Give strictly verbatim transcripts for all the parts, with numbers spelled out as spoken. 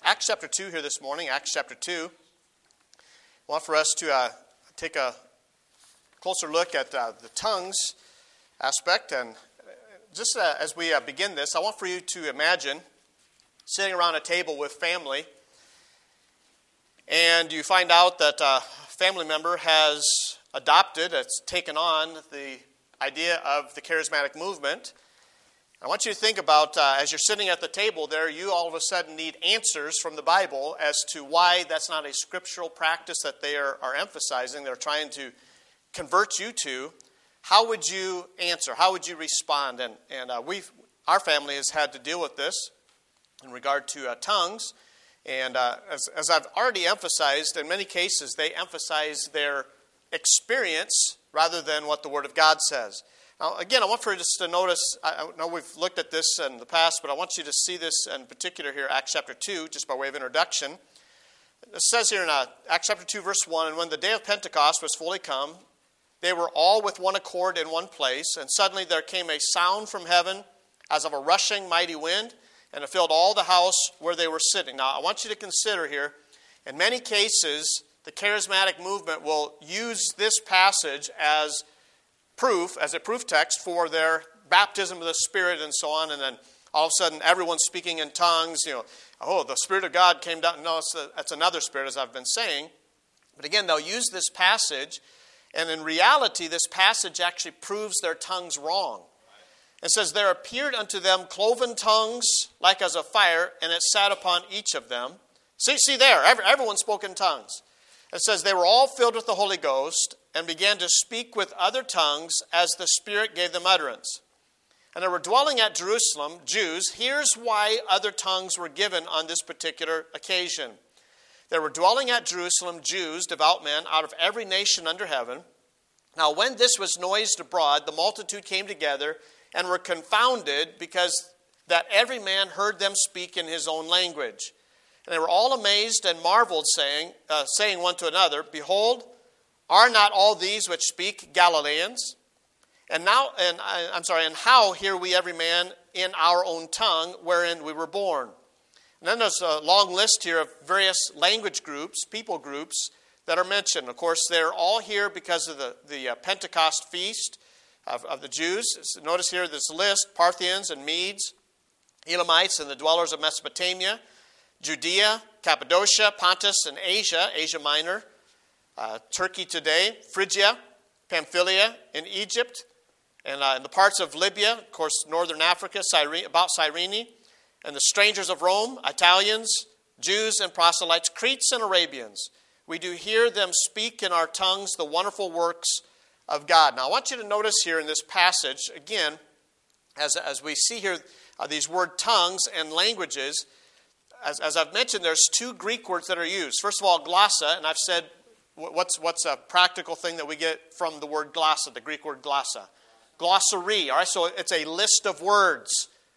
Acts chapter two here this morning, Acts chapter two. I want for us to uh, take a closer look at uh, the tongues aspect. And just uh, as we uh, begin this, I want for you to imagine sitting around a table with family, and you find out that a family member has adopted, it's taken on the idea of the charismatic movement. I want you to think about, uh, as you're sitting at the table there, you all of a sudden need answers from the Bible as to why that's not a scriptural practice that they are, are emphasizing, they're trying to convert you to. How would you answer? How would you respond? And, and uh, we've, our family has had to deal with this in regard to uh, tongues. And uh, as, as I've already emphasized, in many cases, they emphasize their experience rather than what the Word of God says. Now, again, I want for you just to notice, I know we've looked at this in the past, but I want you to see this in particular here, Acts chapter two, just by way of introduction. It says here in uh, Acts chapter two, verse one, "And when the day of Pentecost was fully come, they were all with one accord in one place, and suddenly there came a sound from heaven as of a rushing mighty wind, and it filled all the house where they were sitting." Now, I want you to consider here, in many cases, the charismatic movement will use this passage as proof, as a proof text for their baptism of the Spirit and so on, and then all of a sudden everyone's speaking in tongues, you know, oh, the Spirit of God came down. No, it's a, that's another spirit, as I've been saying. But again, they'll use this passage, and in reality, this passage actually proves their tongues wrong. It says, "There appeared unto them cloven tongues like as of fire, and it sat upon each of them." See, see there, every, everyone spoke in tongues. It says, "They were all filled with the Holy Ghost, and began to speak with other tongues as the Spirit gave them utterance. And there were dwelling at Jerusalem Jews." Here's why other tongues were given on this particular occasion. "There were dwelling at Jerusalem Jews, devout men, out of every nation under heaven. Now when this was noised abroad, the multitude came together and were confounded, because that every man heard them speak in his own language. And they were all amazed and marveled, saying, uh, saying one to another, Behold, are not all these which speak Galileans? And now, and I'm sorry, and how hear we every man in our own tongue wherein we were born?" And then there's a long list here of various language groups, people groups that are mentioned. Of course, they're all here because of the, the uh, Pentecost feast of, of the Jews. So notice here this list: Parthians and Medes, Elamites and the dwellers of Mesopotamia, Judea, Cappadocia, Pontus and Asia, Asia Minor, Uh, Turkey today, Phrygia, Pamphylia, in Egypt, and uh, in the parts of Libya, of course, northern Africa, Cyrene, about Cyrene, and the strangers of Rome, Italians, Jews and proselytes, Cretes and Arabians. We do hear them speak in our tongues the wonderful works of God. Now, I want you to notice here in this passage, again, as, as we see here uh, these word tongues and languages, as, as I've mentioned, there's two Greek words that are used. First of all, glossa, and I've said, What's what's a practical thing that we get from the word glossa, the Greek word glossa? Glossary. All right, so it's a list of words.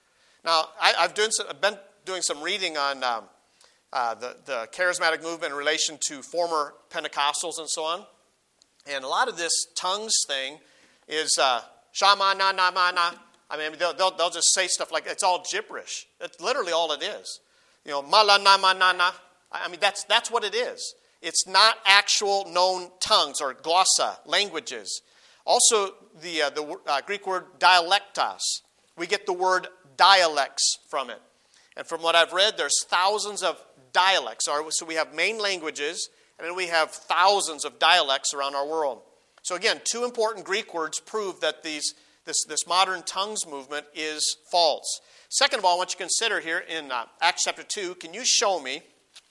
Now, I, I've, doing some, I've been doing some reading on um, uh, the, the charismatic movement in relation to former Pentecostals and so on. And a lot of this tongues thing is uh, shama na na ma na. I mean, they'll, they'll, they'll just say stuff like, it's all gibberish. That's literally all it is. You know, ma la na ma na na. I mean, that's that's what it is. It's not actual known tongues or glossa, languages. Also, the, uh, the uh, Greek word dialectos. We get the word dialects from it. And from what I've read, there's thousands of dialects. So we have main languages, and then we have thousands of dialects around our world. So again, two important Greek words prove that these, this, this modern tongues movement is false. Second of all, I want you to consider here in uh, Acts chapter two, can you show me,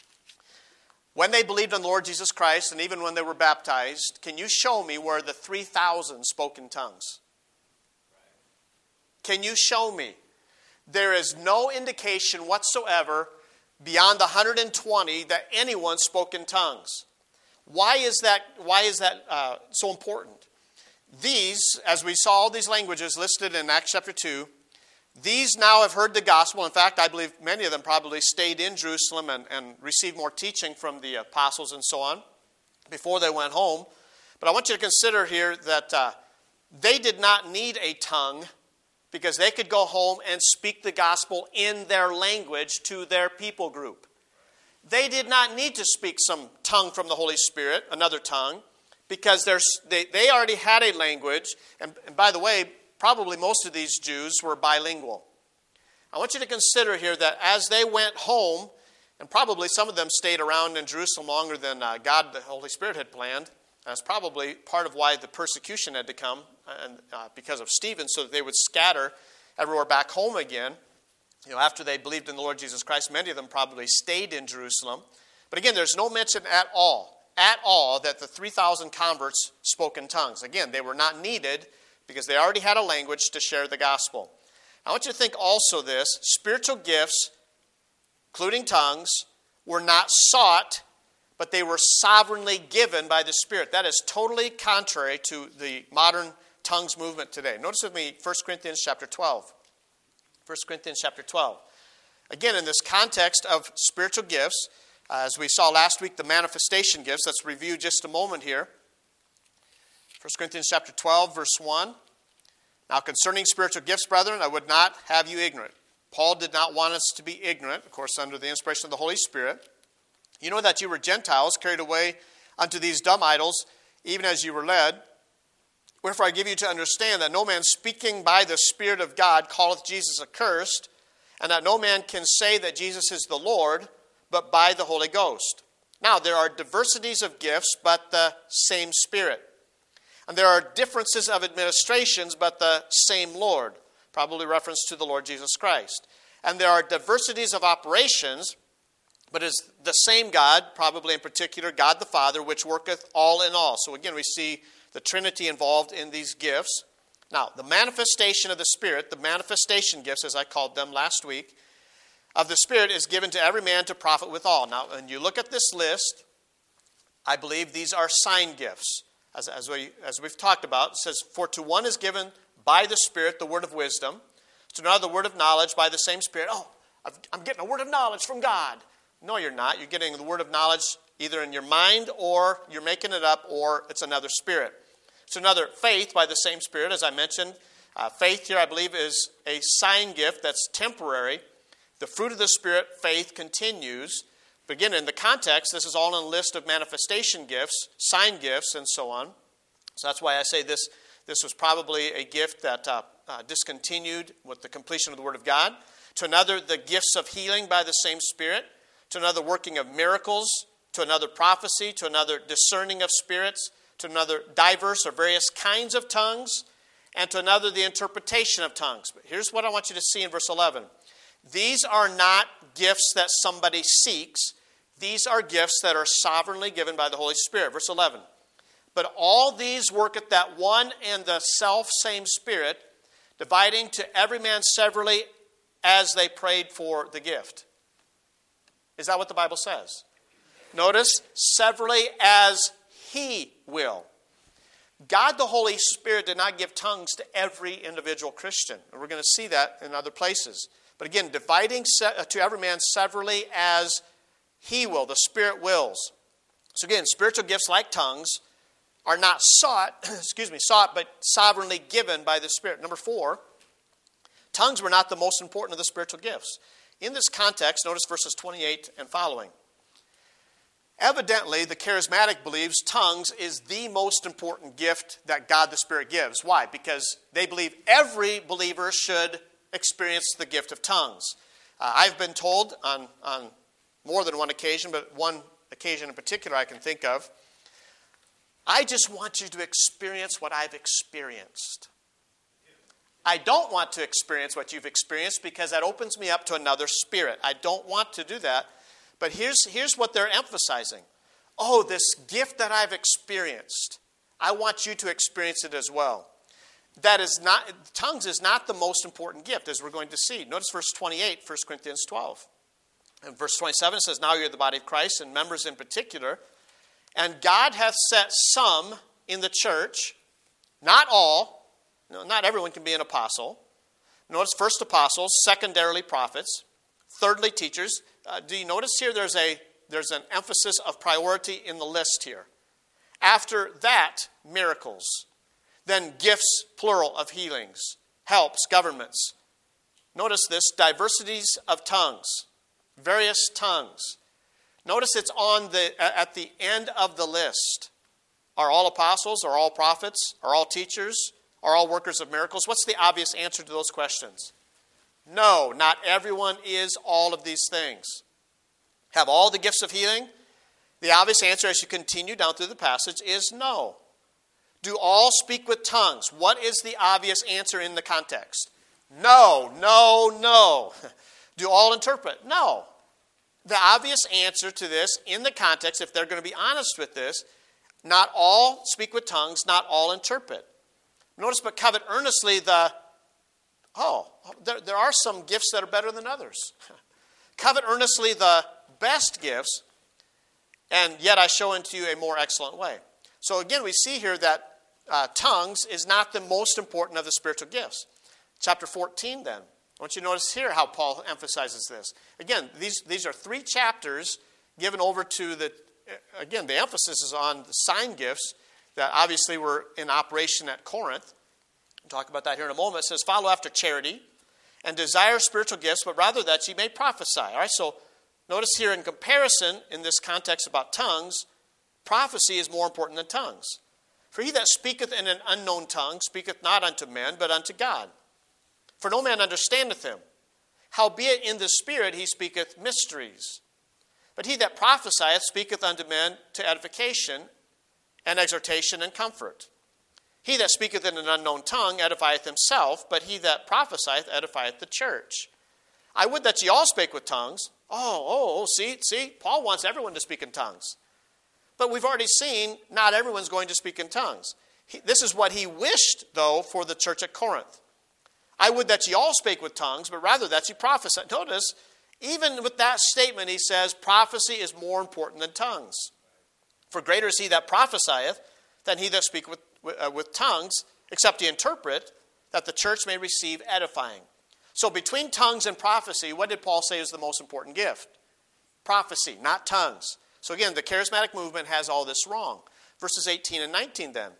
when they believed on the Lord Jesus Christ, and even when they were baptized, can you show me where the three thousand spoke in tongues? Can you show me? There is no indication whatsoever beyond the one hundred twenty that anyone spoke in tongues. Why is that, why is that uh, so important? These, as we saw all these languages listed in Acts chapter two, these now have heard the gospel. In fact, I believe many of them probably stayed in Jerusalem and, and received more teaching from the apostles and so on before they went home. But I want you to consider here that uh, they did not need a tongue because they could go home and speak the gospel in their language to their people group. they did not need to speak some tongue from the Holy Spirit, another tongue, because there's, they, they already had a language. And, and by the way, probably most of these Jews were bilingual. I want you to consider here that as they went home, and probably some of them stayed around in Jerusalem longer than uh, God, the Holy Spirit, had planned. That's probably part of why the persecution had to come, and uh, because of Stephen, so that they would scatter everywhere back home again. You know, after they believed in the Lord Jesus Christ, many of them probably stayed in Jerusalem. But again, there's no mention at all, at all, that the three thousand converts spoke in tongues. Again, they were not needed because they already had a language to share the gospel. I want you to think also this: spiritual gifts, including tongues, were not sought, but they were sovereignly given by the Spirit. That is totally contrary to the modern tongues movement today. Notice with me First Corinthians chapter twelve. First Corinthians chapter twelve. Again, in this context of spiritual gifts, uh, as we saw last week, the manifestation gifts. Let's review just a moment here. First Corinthians chapter twelve, verse one. Now concerning spiritual gifts, brethren, I would not have you ignorant. Paul did not want us to be ignorant, of course, under the inspiration of the Holy Spirit. You know that you were Gentiles, carried away unto these dumb idols, even as you were led. Wherefore I give you to understand that no man speaking by the Spirit of God calleth Jesus accursed, and that no man can say that Jesus is the Lord, but by the Holy Ghost. Now there are diversities of gifts, but the same Spirit. And there are differences of administrations, but the same Lord. Probably reference to the Lord Jesus Christ. And there are diversities of operations, but it's the same God, probably in particular God the Father, which worketh all in all. So again, we see the Trinity involved in these gifts. Now, the manifestation of the Spirit, the manifestation gifts, as I called them last week, of the Spirit is given to every man to profit withal. Now, when you look at this list, I believe these are sign gifts. As, as, we, as we've talked about, it says, for to one is given by the Spirit the word of wisdom, to another the word of knowledge by the same Spirit. Oh, I've, I'm getting a word of knowledge from God. No, you're not. You're getting the word of knowledge either in your mind, or you're making it up, or it's another spirit. It's another faith by the same Spirit, as I mentioned. Uh, faith here, I believe, is a sign gift that's temporary. The fruit of the Spirit, faith, continues. But again, in the context, this is all in a list of manifestation gifts, sign gifts, and so on. So that's why I say this, this was probably a gift that uh, uh, discontinued with the completion of the Word of God. To another, the gifts of healing by the same Spirit. To another, working of miracles. To another, prophecy. To another, discerning of spirits. To another, diverse or various kinds of tongues. And to another, the interpretation of tongues. But here's what I want you to see in verse eleven. These are not gifts that somebody seeks. These are gifts that are sovereignly given by the Holy Spirit. Verse eleven. But all these worketh that one and the self same Spirit, dividing to every man severally as they prayed for the gift. Is that what the Bible says? Notice, severally as He will. God the Holy Spirit did not give tongues to every individual Christian. And we're going to see that in other places. But again, dividing to every man severally as He will, the Spirit wills. So again, spiritual gifts like tongues are not sought, excuse me, sought, but sovereignly given by the Spirit. Number four, tongues were not the most important of the spiritual gifts. In this context, notice verses twenty-eight and following. Evidently, the charismatic believes tongues is the most important gift that God the Spirit gives. Why? Because they believe every believer should experience the gift of tongues. Uh, I've been told on, on more than one occasion, but one occasion in particular I can think of, I just want you to experience what I've experienced. I don't want to experience what you've experienced because that opens me up to another spirit. I don't want to do that. But here's, here's what they're emphasizing. Oh, this gift that I've experienced, I want you to experience it as well. That is not, tongues is not the most important gift, as we're going to see. Notice verse twenty-eight, First Corinthians twelve. And verse twenty-seven says, now you're the body of Christ, and members in particular. And God hath set some in the church, not all. No, not everyone can be an apostle. Notice first apostles, secondarily prophets, thirdly teachers. Uh, do you notice here there's a there's an emphasis of priority in the list here. After that, miracles. Then gifts, plural, of healings, helps, governments. Notice this, diversities of tongues, various tongues. Notice it's on the at the end of the list. Are all apostles? Are all prophets? Are all teachers? Are all workers of miracles? What's the obvious answer to those questions? No, not everyone is all of these things. Have all the gifts of healing? The obvious answer as you continue down through the passage is no. Do all speak with tongues? What is the obvious answer in the context? No, no, no. Do all interpret? No. The obvious answer to this in the context, if they're going to be honest with this, not all speak with tongues, not all interpret. Notice, but covet earnestly the, oh, there, there are some gifts that are better than others. Covet earnestly the best gifts, and yet I show unto you a more excellent way. So again, we see here that uh, tongues is not the most important of the spiritual gifts. Chapter fourteen then. I want you to notice here how Paul emphasizes this. Again, these, these are three chapters given over to the, again, the emphasis is on the sign gifts that obviously were in operation at Corinth. We'll talk about that here in a moment. It says, follow after charity and desire spiritual gifts, but rather that ye may prophesy. All right, so notice here in comparison, in this context about tongues, prophecy is more important than tongues. For he that speaketh in an unknown tongue speaketh not unto men, but unto God. For no man understandeth him. Howbeit in the Spirit he speaketh mysteries. But he that prophesieth speaketh unto men to edification and exhortation and comfort. He that speaketh in an unknown tongue edifieth himself, but he that prophesieth edifieth the church. I would that ye all spake with tongues. Oh, oh, oh, see, see, Paul wants everyone to speak in tongues. But we've already seen not everyone's going to speak in tongues. He, this is what he wished, though, for the church at Corinth. I would that ye all spake with tongues, but rather that ye prophesy. Notice, even with that statement, he says prophecy is more important than tongues. For greater is he that prophesieth than he that speaketh with, with, uh, with tongues, except he interpret, that the church may receive edifying. So between tongues and prophecy, what did Paul say is the most important gift? Prophecy, not tongues. So again, the charismatic movement has all this wrong. Verses eighteen and nineteen then.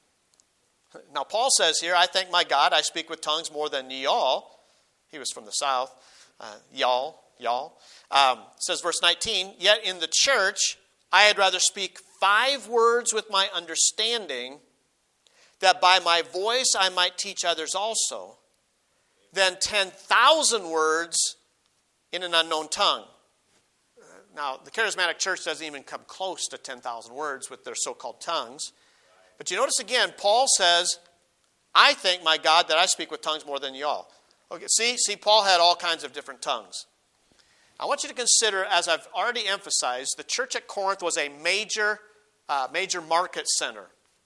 Now Paul says here, I thank my God, I speak with tongues more than ye all. He was from the south. Uh, y'all, y'all. Um, says verse nineteen, yet in the church I had rather speak five words with my understanding, that by my voice I might teach others also, than ten thousand words in an unknown tongue. Now, the charismatic church doesn't even come close to ten thousand words with their so-called tongues. But you notice again, Paul says, I thank my God that I speak with tongues more than y'all. Okay, see, see, Paul had all kinds of different tongues. I want you to consider, as I've already emphasized, the church at Corinth was a major, uh, major market center.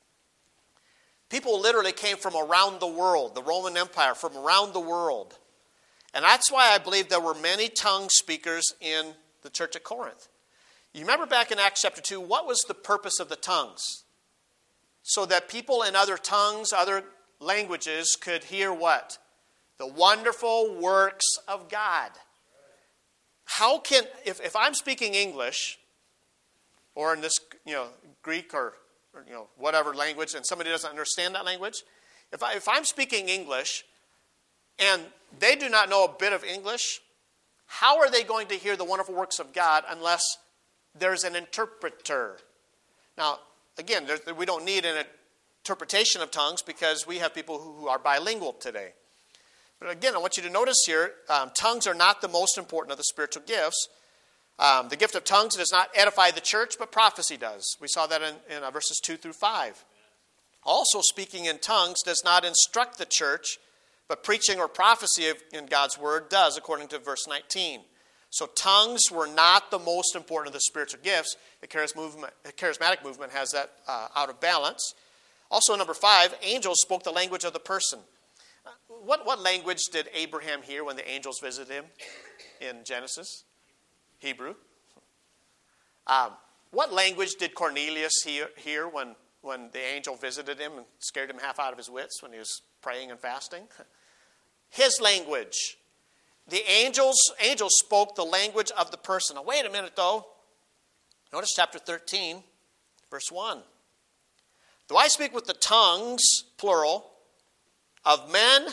People literally came from around the world, the Roman Empire, from around the world. And that's why I believe there were many tongue speakers in the church at Corinth. You remember back in Acts chapter two, what was the purpose of the tongues? So that people in other tongues, other languages could hear what? The wonderful works of God. How can, if, if I'm speaking English, or in this, you know, Greek or, or you know, whatever language, and somebody doesn't understand that language, if, I, if I'm speaking English, and they do not know a bit of English, how are they going to hear the wonderful works of God unless there's an interpreter? Now, again, there, we don't need an interpretation of tongues because we have people who, who are bilingual today. But again, I want you to notice here, um, tongues are not the most important of the spiritual gifts. Um, the gift of tongues does not edify the church, but prophecy does. We saw that in, in uh, verses two through five. Also, speaking in tongues does not instruct the church, but preaching or prophecy of, in God's word does, according to verse nineteen. So tongues were not the most important of the spiritual gifts. The charismatic movement has that uh, out of balance. Also, number five, angels spoke the language of the person. What, what language did Abraham hear when the angels visited him in Genesis? Hebrew. Um, what language did Cornelius hear, hear when, when the angel visited him and scared him half out of his wits when he was praying and fasting? His language. The angels, angels spoke the language of the person. Now, wait a minute, though. Notice chapter thirteen, verse one. Do I speak with the tongues, plural, of men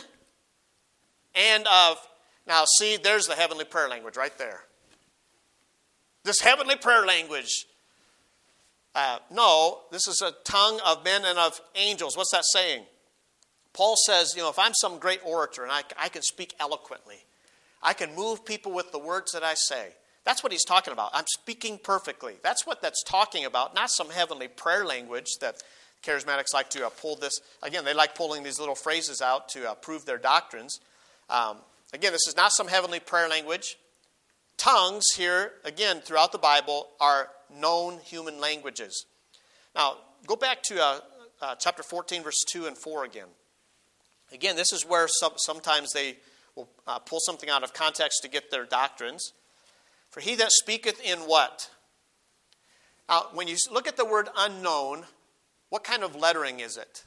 and of... Now, see, there's the heavenly prayer language right there. this heavenly prayer language. Uh, no, this is a tongue of men and of angels. What's that saying? Paul says, you know, if I'm some great orator and I, I can speak eloquently, I can move people with the words that I say. That's what he's talking about. I'm speaking perfectly. That's what that's talking about, not some heavenly prayer language that charismatics like to uh, pull this. Again, they like pulling these little phrases out to uh, prove their doctrines. Um, again, this is not some heavenly prayer language. Tongues here, again, throughout the Bible, are known human languages. Now, go back to uh, uh, chapter fourteen, verse two and four again. Again, this is where some, sometimes they will uh, pull something out of context to get their doctrines. For he that speaketh in what? Now, when you look at the word unknown, what kind of lettering is it?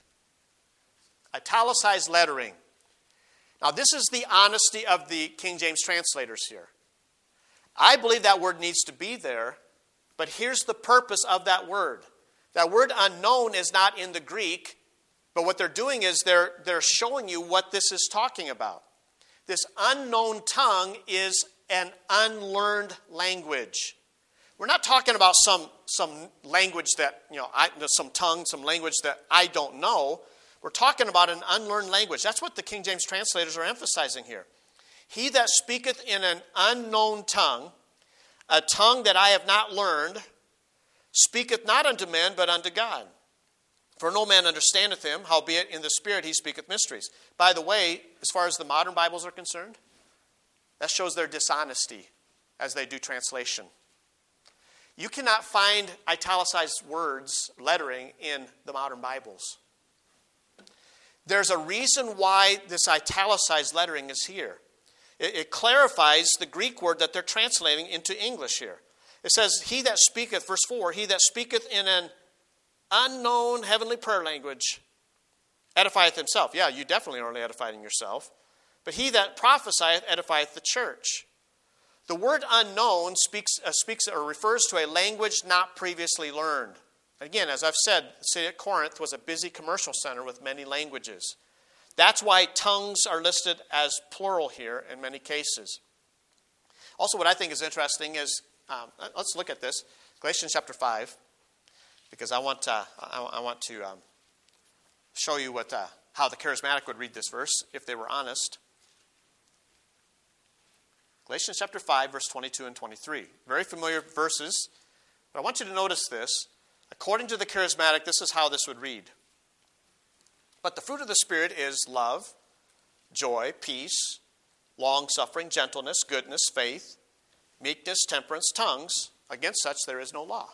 Italicized lettering. Now, this is the honesty of the King James translators here. I believe that word needs to be there, but here's the purpose of that word. That word unknown is not in the Greek, but what they're doing is they're, they're showing you what this is talking about. This unknown tongue is an unlearned language. We're not talking about some, some language that, you know, I, some tongue, some language that I don't know. We're talking about an unlearned language. That's what the King James translators are emphasizing here. He that speaketh in an unknown tongue, a tongue that I have not learned, speaketh not unto men, but unto God. For no man understandeth him, howbeit in the Spirit he speaketh mysteries. By the way, as far as the modern Bibles are concerned, that shows their dishonesty as they do translation. You cannot find italicized words, lettering, in the modern Bibles. There's a reason why this italicized lettering is here. It, it clarifies the Greek word that they're translating into English here. It says, he that speaketh, verse four, he that speaketh in an unknown heavenly prayer language edifieth himself. Yeah, you definitely are only edifying yourself. But he that prophesieth edifieth the church. The word unknown speaks, uh, speaks or refers to a language not previously learned. Again, as I've said, the city of Corinth was a busy commercial center with many languages. That's why tongues are listed as plural here in many cases. Also, what I think is interesting is, um, let's look at this, Galatians chapter five, because I want, uh, I, I want to um, show you what, uh, how the charismatic would read this verse if they were honest. Galatians chapter five, verse twenty-two and twenty-three. Very familiar verses, but I want you to notice this. According to the charismatic, this is how this would read. But the fruit of the Spirit is love, joy, peace, long-suffering, gentleness, goodness, faith, meekness, temperance, tongues. Against such there is no law.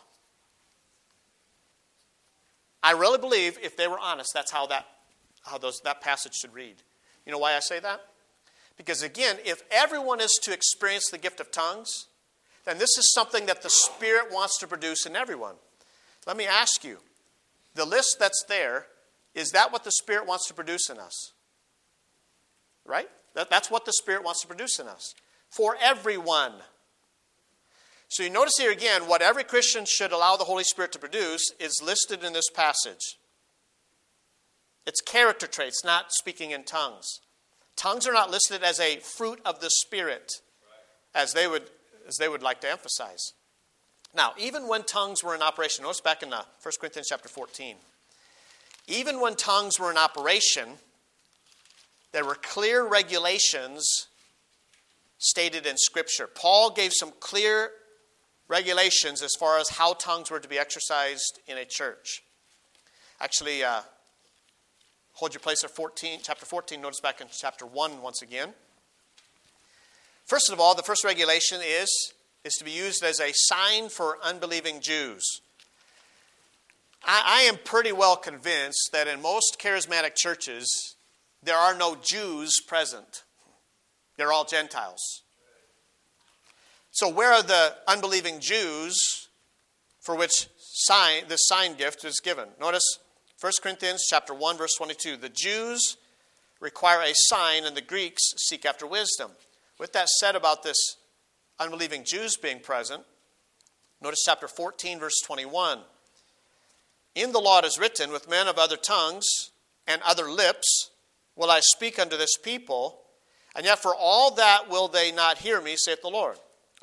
I really believe if they were honest, that's how that how those that passage should read. You know why I say that? Because again, if everyone is to experience the gift of tongues, then this is something that the Spirit wants to produce in everyone. Let me ask you, the list that's there, is that what the Spirit wants to produce in us? Right? That, that's what the Spirit wants to produce in us. For everyone. So you notice here again, what every Christian should allow the Holy Spirit to produce is listed in this passage. It's character traits, not speaking in tongues. Tongues are not listed as a fruit of the Spirit, as they would, as they would like to emphasize. Now, even when tongues were in operation, notice back in uh, First Corinthians chapter fourteen. Even when tongues were in operation, there were clear regulations stated in Scripture. Paul gave some clear regulations as far as how tongues were to be exercised in a church. Actually, uh, hold your place at fourteen, chapter fourteen. Notice back in chapter one once again. First of all, the first regulation is, is to be used as a sign for unbelieving Jews. I, I am pretty well convinced that in most charismatic churches, there are no Jews present. They're all Gentiles. So where are the unbelieving Jews for which sign, this sign gift is given? Notice First Corinthians chapter one, verse twenty-two. The Jews require a sign and the Greeks seek after wisdom. With that said about this unbelieving Jews being present, notice chapter fourteen, verse twenty-one. In the law it is written, with men of other tongues and other lips will I speak unto this people, and yet for all that will they not hear me, saith the Lord. All right, so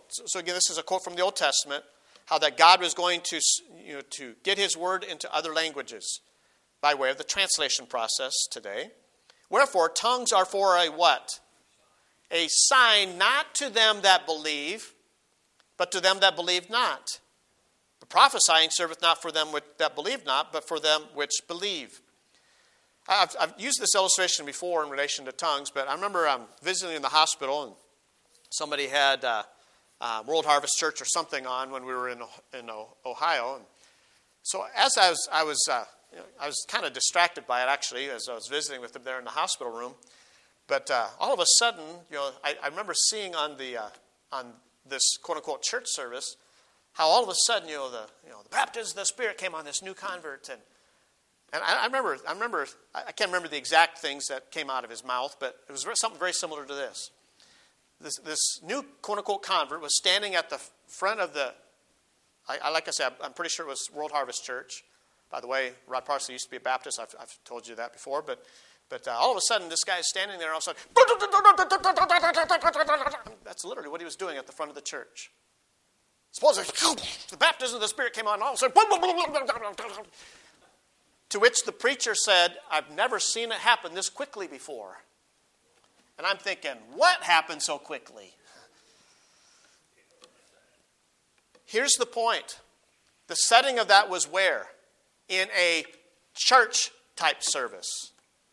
so again, this is a quote from the Old Testament, how that God was going to, you know, to get his word into other languages by way of the translation process today. Wherefore, tongues are for a what? A sign not to them that believe, but to them that believe not. But prophesying serveth not for them that believe not, but for them which believe. I've, I've used this illustration before in relation to tongues, but I remember um, visiting in the hospital, and somebody had uh, uh, World Harvest Church or something on when we were in in Ohio. And so as I was, I was, uh, you know, I was kind of distracted by it actually as I was visiting with them there in the hospital room. But uh, all of a sudden, you know, I, I remember seeing on the uh, on this quote unquote church service how all of a sudden, you know, the you know the baptism of the Spirit came on this new convert, and and I, I remember I remember I can't remember the exact things that came out of his mouth, but it was something very similar to this. This this new quote unquote convert was standing at the front of the. I, I like I said, I'm pretty sure it was World Harvest Church. By the way, Rod Parsley used to be a Baptist. I've, I've told you that before, but. But uh, all of a sudden, this guy is standing there, and all of a sudden, that's literally what he was doing at the front of the church. Supposedly, the baptism of the Spirit came on, and all of a sudden, to which the preacher said, I've never seen it happen this quickly before. And I'm thinking, what happened so quickly? Here's the point. The setting of that was where? In a church-type service.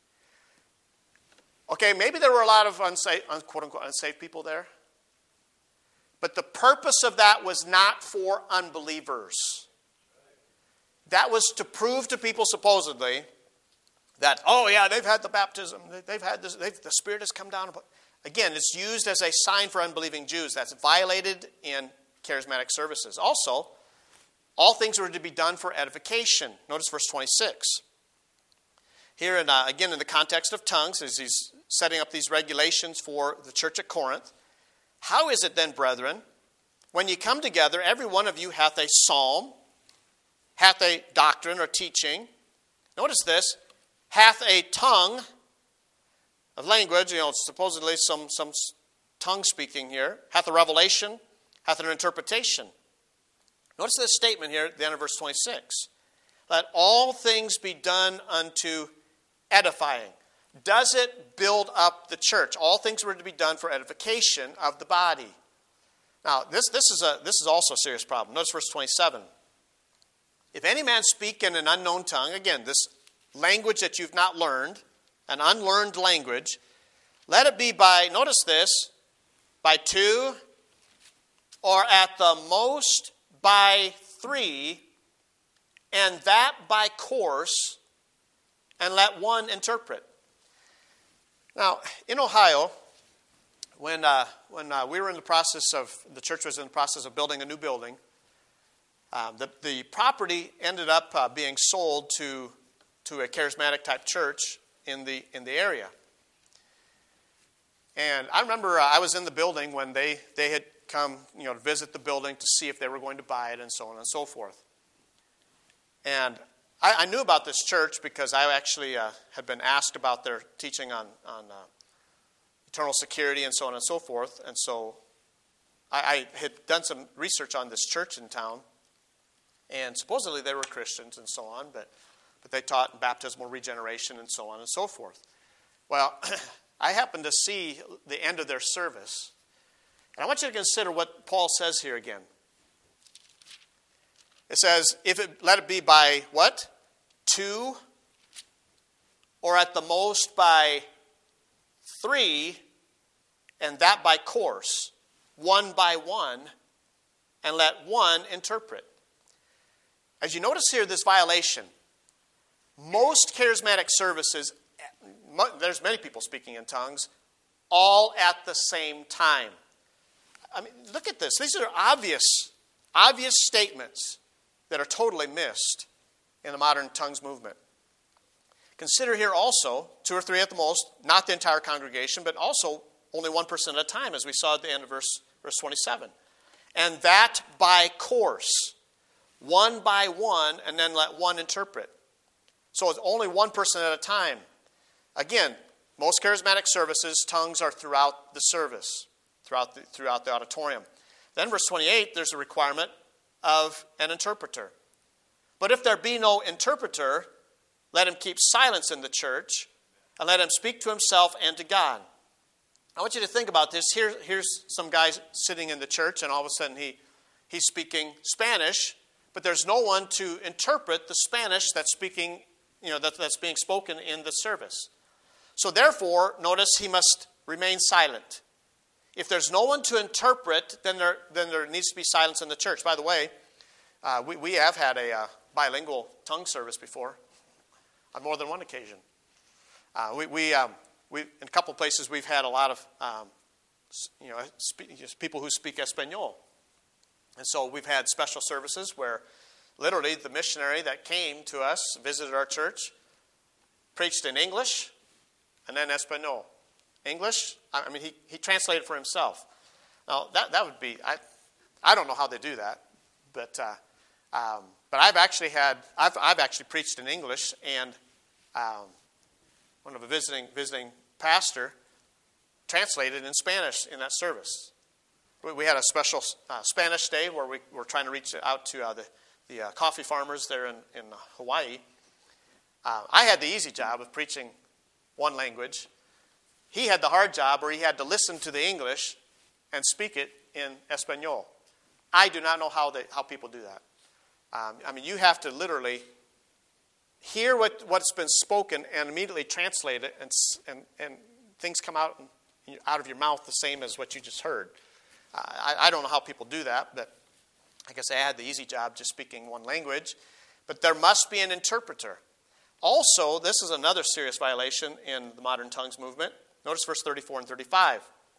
Okay, maybe there were a lot of unsafe, quote-unquote unsafe people there. But the purpose of that was not for unbelievers. That was to prove to people, supposedly, that, oh yeah, they've had the baptism. They've had this, they've, the Spirit has come down. Again, it's used as a sign for unbelieving Jews. That's violated in charismatic services. Also, all things were to be done for edification. Notice verse twenty-six. Here, in, uh, again, in the context of tongues, as he's setting up these regulations for the church at Corinth. How is it then, brethren, when ye come together, every one of you hath a psalm, hath a doctrine or teaching. Notice this, hath a tongue of language, you know, supposedly some, some tongue speaking here, hath a revelation, hath an interpretation. Notice this statement here at the end of verse twenty-six. Let all things be done unto edifying. Does it build up the church? All things were to be done for edification of the body. Now, this, this, is, a, this is also a serious problem. Notice verse twenty-seven. If any man speak in an unknown tongue, again, this language that you've not learned, an unlearned language, let it be by, notice this, by two, or at the most by three, and that by course, and let one interpret. Now, in Ohio, when uh, when uh, we were in the process of, the church was in the process of building a new building, uh, the, the property ended up uh, being sold to, to a charismatic type church in the in the area. And I remember uh, I was in the building when they, they had come, you know, to visit the building to see if they were going to buy it and so on and so forth. And I, I knew about this church because I actually uh, had been asked about their teaching on, on uh, eternal security and so on and so forth. And so I, I had done some research on this church in town. And supposedly they were Christians and so on, but, but they taught baptismal regeneration and so on and so forth. Well, I happened to see the end of their service. And I want you to consider what Paul says here again. It says, if it let it be by what? Two, or at the most by three, and that by course, one by one, and let one interpret. As you notice here, this violation, most charismatic services, there's many people speaking in tongues, all at the same time. I mean, look at this. These are obvious, obvious statements that are totally missed in the modern tongues movement. Consider here also, two or three at the most, not the entire congregation, but also only one person at a time, as we saw at the end of verse, verse twenty-seven. And that by course, one by one, and then let one interpret. So it's only one person at a time. Again, most charismatic services, tongues are throughout the service, throughout the, throughout the auditorium. Then verse twenty-eight, there's a requirement of an interpreter. But if there be no interpreter, let him keep silence in the church, and let him speak to himself and to God. I want you to think about this. Here, here's some guy sitting in the church, and all of a sudden he, he's speaking Spanish, but there's no one to interpret the Spanish that's speaking, you know, that, that's being spoken in the service. So therefore, notice he must remain silent. If there's no one to interpret, then there then there needs to be silence in the church. By the way, uh, we, we have had a uh, bilingual tongue service before on more than one occasion. Uh, we, we, um, we in a couple places we've had a lot of um, you know spe- people who speak Espanol. And so we've had special services where literally the missionary that came to us, visited our church, preached in English and then Espanol. English, I mean, he, he translated for himself. Now, that, that would be, I I don't know how they do that, but uh, um, but I've actually had, I've, I've actually preached in English, and um, one of a visiting visiting pastor translated in Spanish in that service. We, we had a special uh, Spanish day where we were trying to reach out to uh, the, the uh, coffee farmers there in, in Hawaii. Uh, I had the easy job of preaching one language. He had the hard job where he had to listen to the English and speak it in Espanol. I do not know how they, how people do that. Um, I mean, you have to literally hear what, what's been spoken and immediately translate it, and and, and things come out out of your mouth the same as what you just heard. Uh, I, I don't know how people do that, but I guess I had the easy job just speaking one language. But there must be an interpreter. Also, this is another serious violation in the modern tongues movement. Notice verse thirty-four and thirty-five.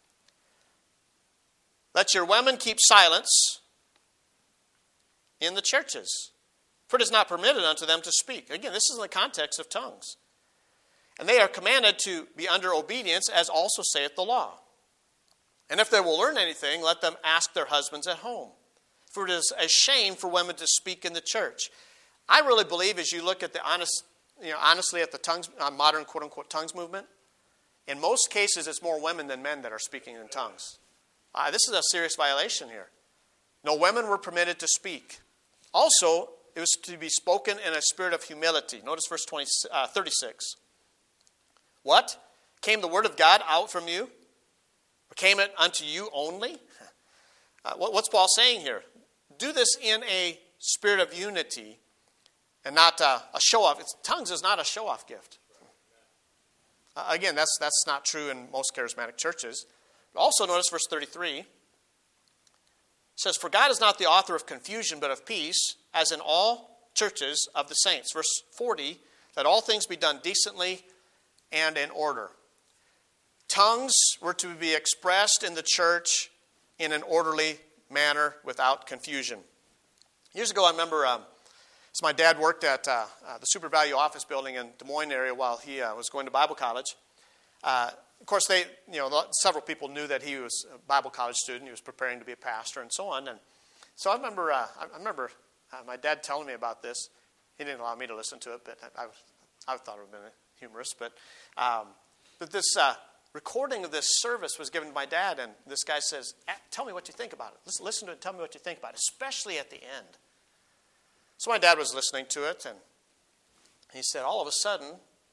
Let your women keep silence in the churches, for it is not permitted unto them to speak. Again, this is in the context of tongues. And they are commanded to be under obedience, as also saith the law. And if they will learn anything, let them ask their husbands at home. For it is a shame for women to speak in the church. I really believe, as you look at the honest, you know, honestly at the tongues, uh, modern quote-unquote tongues movement, in most cases, it's more women than men that are speaking in tongues. Uh, this is a serious violation here. No women were permitted to speak. Also, it was to be spoken in a spirit of humility. Notice verse twenty, uh, thirty-six. What? Came the word of God out from you? Or came it unto you only? Uh, what, what's Paul saying here? Do this in a spirit of unity and not uh, a show-off. It's, tongues is not a show-off gift. Uh, again, that's that's not true in most charismatic churches. But also notice verse thirty-three. It says, for God is not the author of confusion, but of peace, as in all churches of the saints. Verse forty, let all things be done decently and in order. Tongues were to be expressed in the church in an orderly manner without confusion. Years ago, I remember um, so my dad worked at uh, uh, the Super Value office building in Des Moines area while he uh, was going to Bible college. Uh, of course, they, you know, several people knew that he was a Bible college student. He was preparing to be a pastor and so on. And so I remember, uh, I remember uh, my dad telling me about this. He didn't allow me to listen to it, but I, I, I thought it would have been humorous. But, um, but this uh, recording of this service was given to my dad, and this guy says, "Tell me what you think about it. Listen, listen to it. And tell me what you think about it, especially at the end." So my dad was listening to it, and he said, all of a sudden,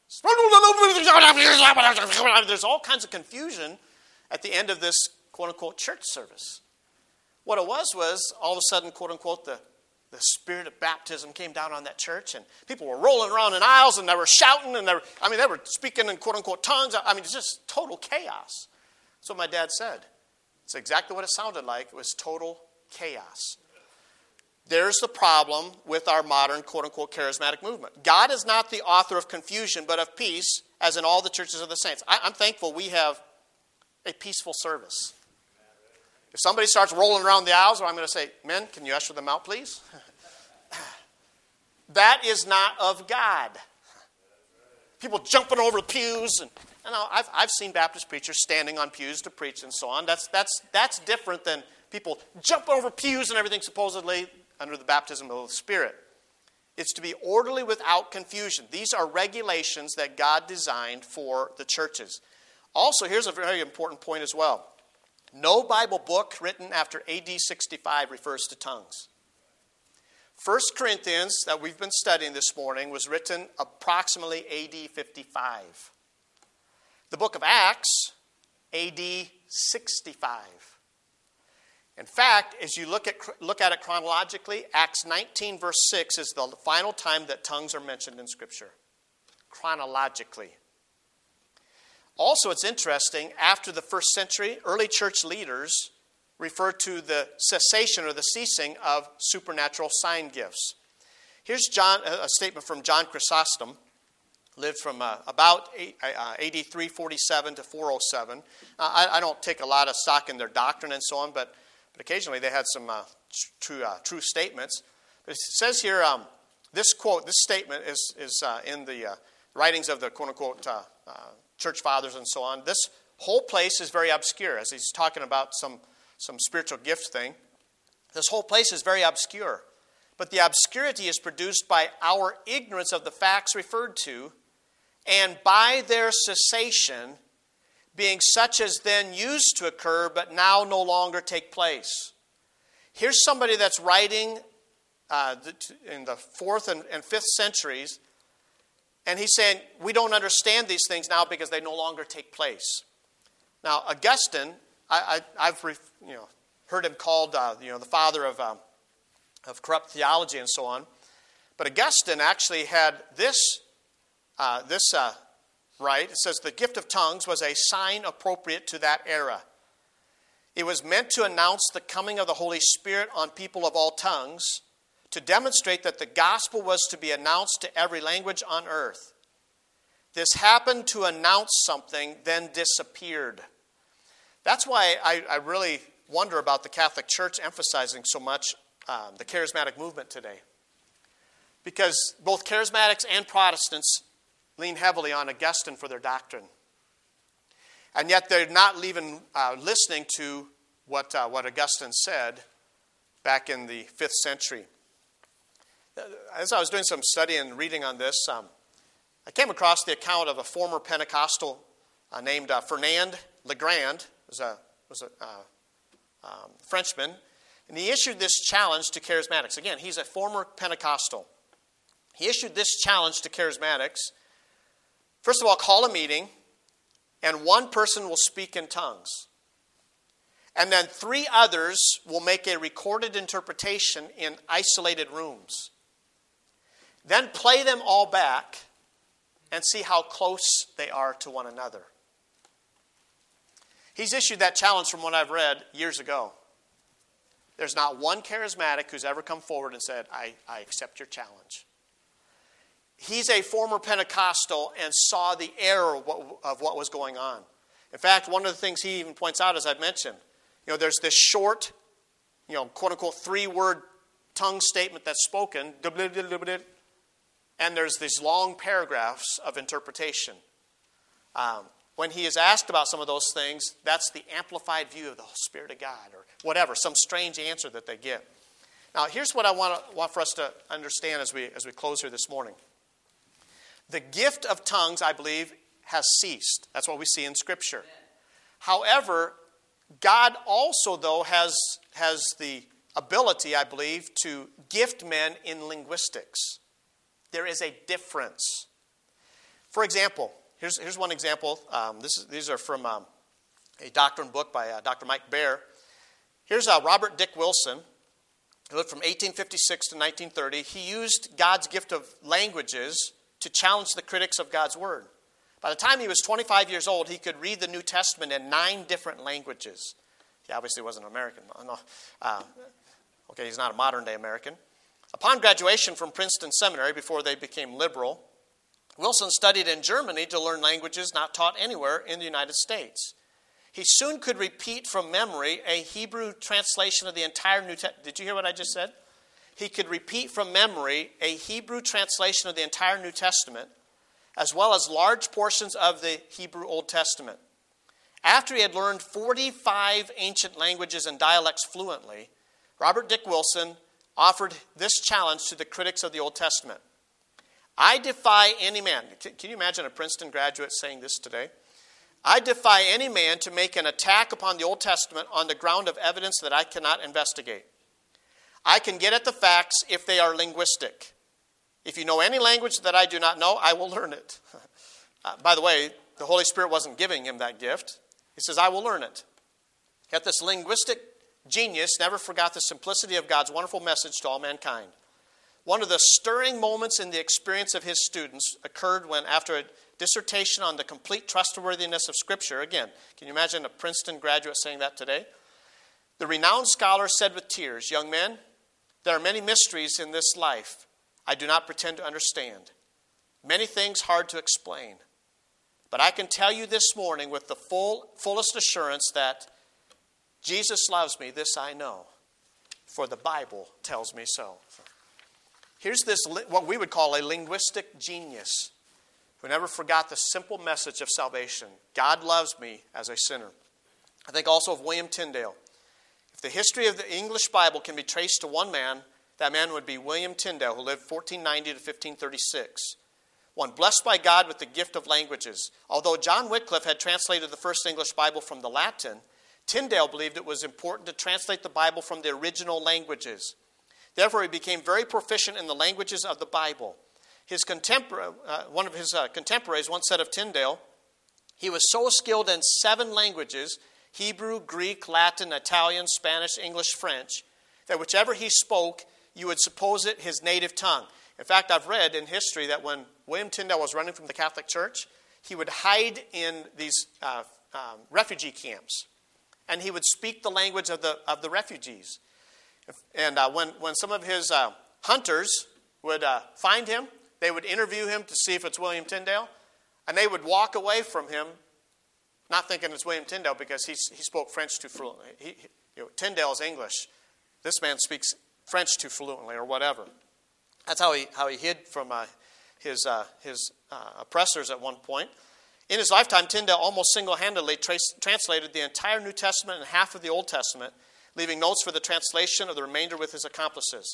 there's all kinds of confusion at the end of this quote-unquote church service. What it was was, all of a sudden, quote-unquote, the, the spirit of baptism came down on that church, and people were rolling around in aisles, and they were shouting, and they were, I mean, they were speaking in quote-unquote tongues. I mean, it's just total chaos. That's what my dad said. It's exactly what it sounded like. It was total chaos. There's the problem with our modern, quote-unquote, charismatic movement. God is not the author of confusion, but of peace, as in all the churches of the saints. I, I'm thankful we have a peaceful service. If somebody starts rolling around the aisles, I'm going to say, men, can you usher them out, please? That is not of God. People jumping over the pews. And, you know, I've, I've seen Baptist preachers standing on pews to preach and so on. That's, that's, that's different than people jumping over pews and everything supposedly under the baptism of the Spirit. It's to be orderly without confusion. These are regulations that God designed for the churches. Also, here's a very important point as well. No Bible book written after A D sixty-five refers to tongues. First Corinthians, that we've been studying this morning, was written approximately A D fifty-five. The book of Acts, A D sixty-five. In fact, as you look at, look at it chronologically, Acts nineteen verse six is the final time that tongues are mentioned in Scripture. Chronologically. Also, it's interesting, after the first century, early church leaders referred to the cessation or the ceasing of supernatural sign gifts. Here's John, a statement from John Chrysostom, lived from uh, about A D three forty-seven to four oh seven. Uh, I, I don't take a lot of stock in their doctrine and so on, but, but occasionally they had some uh, true, uh, true statements. But it says here, um, this quote, this statement is, is uh, in the uh, writings of the quote-unquote uh, uh, church fathers and so on. This whole place is very obscure, as he's talking about some, some spiritual gift thing. This whole place is very obscure. But the obscurity is produced by our ignorance of the facts referred to, and by their cessation being such as then used to occur, but now no longer take place. Here's somebody that's writing uh, in the fourth and, and fifth centuries, and he's saying, we don't understand these things now because they no longer take place. Now, Augustine, I, I, I've you know, heard him called uh, you know, the father of, um, of corrupt theology and so on. But Augustine actually had this, uh, this uh, right. It says, the gift of tongues was a sign appropriate to that era. It was meant to announce the coming of the Holy Spirit on people of all tongues, to demonstrate that the gospel was to be announced to every language on earth. This happened to announce something, then disappeared. That's why I, I really wonder about the Catholic Church emphasizing so much um, the charismatic movement today. Because both charismatics and Protestants lean heavily on Augustine for their doctrine. And yet they're not even uh, listening to what, uh, what Augustine said back in the fifth century. As I was doing some study and reading on this, um, I came across the account of a former Pentecostal uh, named uh, Fernand Legrand, was a was a uh, um, Frenchman, and he issued this challenge to charismatics. Again, he's a former Pentecostal. He issued this challenge to charismatics. First of all, call a meeting, and one person will speak in tongues. And then three others will make a recorded interpretation in isolated rooms. Then play them all back and see how close they are to one another. He's issued that challenge from what I've read years ago. There's not one charismatic who's ever come forward and said, I, I accept your challenge. He's a former Pentecostal and saw the error of what, of what was going on. In fact, one of the things he even points out, as I've mentioned, you know, there's this short, you know, quote-unquote three-word tongue statement that's spoken, and there's these long paragraphs of interpretation. Um, when he is asked about some of those things, that's the amplified view of the Spirit of God, or whatever, some strange answer that they give. Now, here's what I want, to, want for us to understand as we, as we close here this morning. The gift of tongues, I believe, has ceased. That's what we see in Scripture. However, God also, though, has, has the ability, I believe, to gift men in linguistics. There is a difference. For example, here's, here's one example. Um, this is, these are from um, a doctrine book by uh, Doctor Mike Baer. Here's uh, Robert Dick Wilson, who lived from eighteen fifty-six to nineteen thirty. He used God's gift of languages to challenge the critics of God's Word. By the time he was twenty-five years old, he could read the New Testament in nine different languages. He obviously wasn't American. No. Uh, okay, he's not a modern-day American. Upon graduation from Princeton Seminary, before they became liberal, Wilson studied in Germany to learn languages not taught anywhere in the United States. He soon could repeat from memory a Hebrew translation of the entire New Testament. Did you hear what I just said? He could repeat from memory a Hebrew translation of the entire New Testament, as well as large portions of the Hebrew Old Testament. After he had learned forty-five ancient languages and dialects fluently, Robert Dick Wilson offered this challenge to the critics of the Old Testament. I defy any man. Can you imagine a Princeton graduate saying this today? I defy any man to make an attack upon the Old Testament on the ground of evidence that I cannot investigate. I can get at the facts if they are linguistic. If you know any language that I do not know, I will learn it. Uh, by the way, the Holy Spirit wasn't giving him that gift. He says, I will learn it. Yet this linguistic genius never forgot the simplicity of God's wonderful message to all mankind. One of the stirring moments in the experience of his students occurred when, after a dissertation on the complete trustworthiness of Scripture, again, can you imagine a Princeton graduate saying that today? The renowned scholar said with tears, young men, there are many mysteries in this life I do not pretend to understand. Many things hard to explain. But I can tell you this morning with the full, fullest assurance that Jesus loves me, this I know, for the Bible tells me so. Here's this, what we would call a linguistic genius, who never forgot the simple message of salvation. God loves me as a sinner. I think also of William Tyndale. If the history of the English Bible can be traced to one man, that man would be William Tyndale, who lived fourteen ninety to fifteen thirty-six. One blessed by God with the gift of languages. Although John Wycliffe had translated the first English Bible from the Latin, Tyndale believed it was important to translate the Bible from the original languages. Therefore, he became very proficient in the languages of the Bible. His contempor- uh, one of his uh, contemporaries once said of Tyndale, he was so skilled in seven languages, Hebrew, Greek, Latin, Italian, Spanish, English, French, that whichever he spoke, you would suppose it his native tongue. In fact, I've read in history that when William Tyndale was running from the Catholic Church, he would hide in these uh, um, refugee camps, and he would speak the language of the of the refugees. And uh, when, when some of his uh, hunters would uh, find him, they would interview him to see if it's William Tyndale, and they would walk away from him, not thinking it's William Tyndale because he, he spoke French too fluently. He, he, you know, Tyndale's English. This man speaks French too fluently or whatever. That's how he how he hid from uh, his uh, his uh, oppressors at one point. In his lifetime, Tyndale almost single-handedly trace, translated the entire New Testament and half of the Old Testament, leaving notes for the translation of the remainder with his accomplices.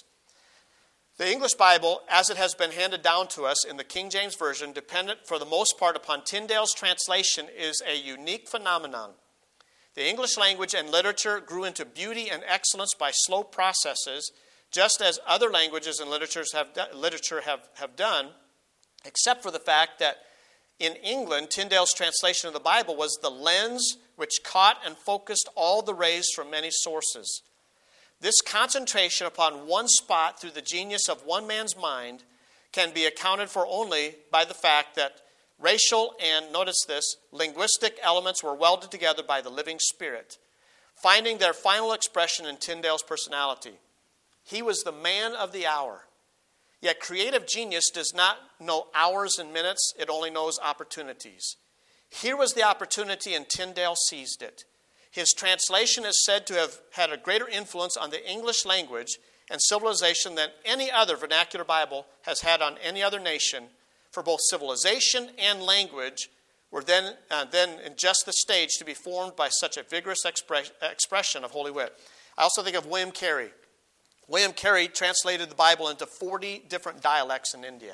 The English Bible, as it has been handed down to us in the King James Version, dependent for the most part upon Tyndale's translation, is a unique phenomenon. The English language and literature grew into beauty and excellence by slow processes, just as other languages and literatures have do, literature have, have done, except for the fact that in England, Tyndale's translation of the Bible was the lens which caught and focused all the rays from many sources. This concentration upon one spot through the genius of one man's mind can be accounted for only by the fact that racial and, notice this, linguistic elements were welded together by the living Spirit, finding their final expression in Tyndale's personality. He was the man of the hour. Yet creative genius does not know hours and minutes, it only knows opportunities. Here was the opportunity, and Tyndale seized it. His translation is said to have had a greater influence on the English language and civilization than any other vernacular Bible has had on any other nation, for both civilization and language were then, uh, then in just the stage to be formed by such a vigorous expre- expression of Holy Writ. I also think of William Carey. William Carey translated the Bible into forty different dialects in India.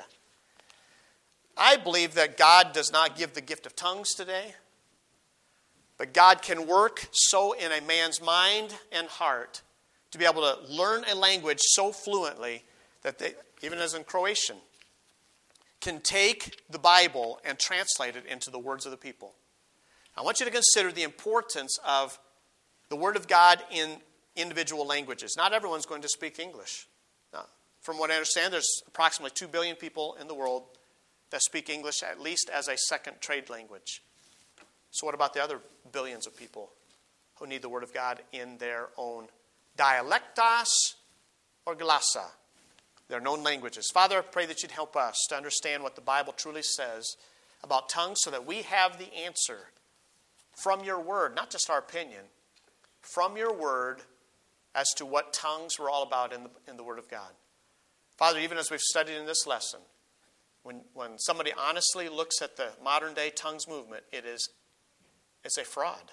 I believe that God does not give the gift of tongues today, but God can work so in a man's mind and heart to be able to learn a language so fluently that they, even as in Croatian, can take the Bible and translate it into the words of the people. I want you to consider the importance of the Word of God in individual languages. Not everyone's going to speak English. Now, from what I understand, there's approximately two billion people in the world that speak English at least as a second trade language. So what about the other billions of people who need the Word of God in their own dialectos or glossa, their known languages? Father, I pray that you'd help us to understand what the Bible truly says about tongues so that we have the answer from your Word, not just our opinion, from your Word as to what tongues were all about in the, in the Word of God. Father, even as we've studied in this lesson, when, when somebody honestly looks at the modern day tongues movement, it is it's a fraud.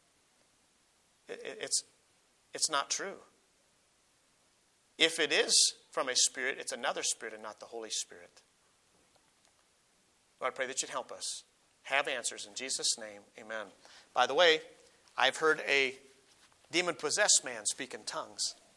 It, it, it's, it's not true. If it is from a spirit, it's another spirit and not the Holy Spirit. Lord, I pray that you'd help us. have answers. In Jesus' name, amen. By the way, I've heard a demon-possessed man speak in tongues.